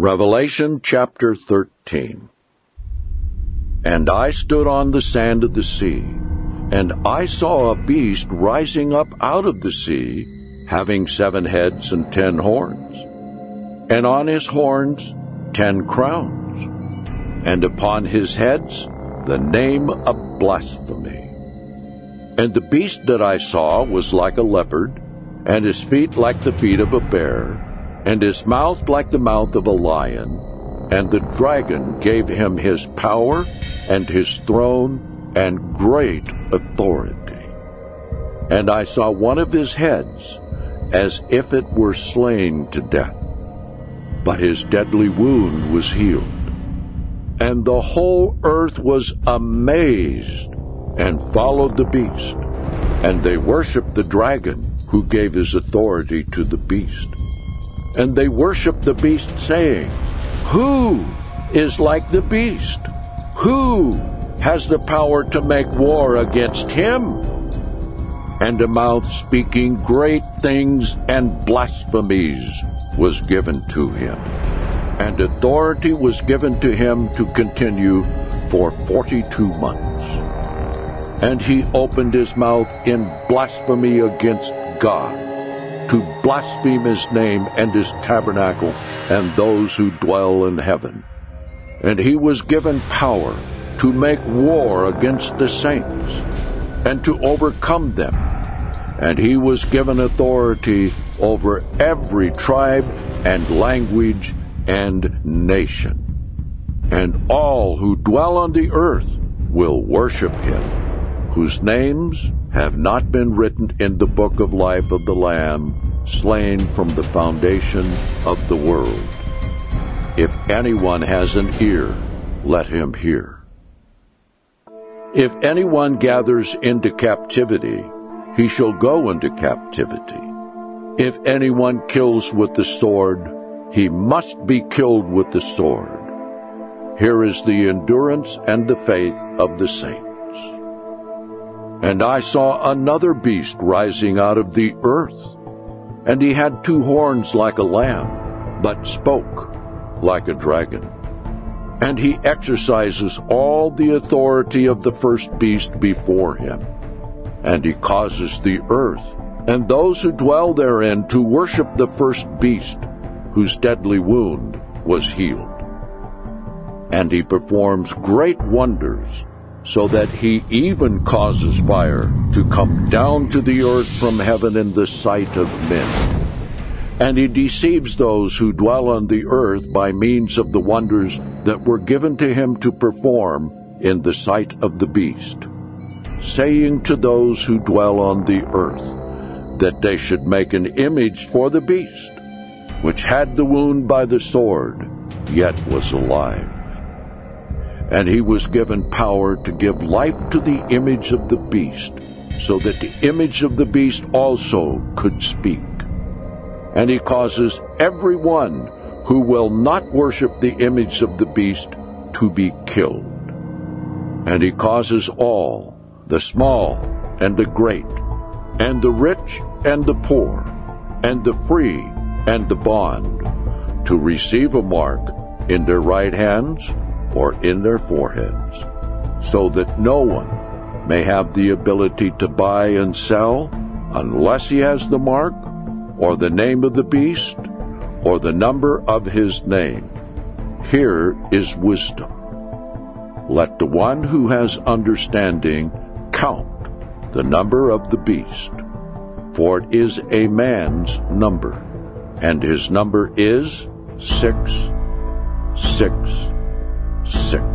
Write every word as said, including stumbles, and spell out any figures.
Revelation chapter thirteen. And I stood on the sand of the sea, and I saw a beast rising up out of the sea, having seven heads and ten horns, and on his horns ten crowns, and upon his heads the name of blasphemy. And the beast that I saw was like a leopard, and his feet like the feet of a bear, and his mouth like the mouth of a lion. And the dragon gave him his power and his throne and great authority. And I saw one of his heads as if it were slain to death, but his deadly wound was healed. And the whole earth was amazed and followed the beast, and they worshipped the dragon who gave his authority to the beast. And they worshipped the beast, saying, Who is like the beast? Who has the power to make war against him? And a mouth speaking great things and blasphemies was given to him. And authority was given to him to continue for forty-two months. And he opened his mouth in blasphemy against God, to blaspheme his name and his tabernacle and those who dwell in heaven. And he was given power to make war against the saints and to overcome them. And he was given authority over every tribe and language and nation. And all who dwell on the earth will worship him, whose names have not been written in the book of life of the Lamb, slain from the foundation of the world. If anyone has an ear, let him hear. If anyone gathers into captivity, he shall go into captivity. If anyone kills with the sword, he must be killed with the sword. Here is the endurance and the faith of the saints. And I saw another beast rising out of the earth, and he had two horns like a lamb, but spoke like a dragon. And he exercises all the authority of the first beast before him. And he causes the earth and those who dwell therein to worship the first beast, whose deadly wound was healed. And he performs great wonders, so that he even causes fire to come down to the earth from heaven in the sight of men. And he deceives those who dwell on the earth by means of the wonders that were given to him to perform in the sight of the beast, saying to those who dwell on the earth that they should make an image for the beast, which had the wound by the sword, yet was alive. And he was given power to give life to the image of the beast, so that the image of the beast also could speak. And he causes every one who will not worship the image of the beast to be killed. And he causes all, the small and the great, and the rich and the poor, and the free and the bond, to receive a mark in their right hands or in their foreheads, so that no one may have the ability to buy and sell unless he has the mark, or the name of the beast, or the number of his name. Here is wisdom. Let the one who has understanding count the number of the beast, for it is a man's number, and his number is six, six, six.